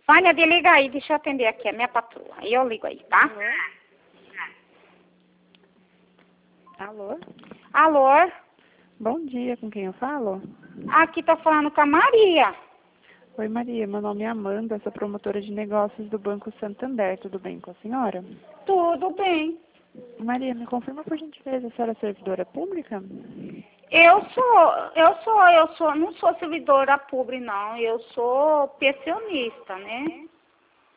Vânia, desliga aí, deixa eu atender aqui, a minha patroa. Aí eu ligo aí, tá? Alô? Alô? Bom dia, com quem eu falo? Aqui tá falando com a Maria. Oi, Maria, meu nome é Amanda, sou promotora de negócios do Banco Santander. Tudo bem com a senhora? Tudo bem. Maria, me confirma por gentileza, a senhora é servidora pública? Não sou servidora pública, não. Eu sou pensionista, né?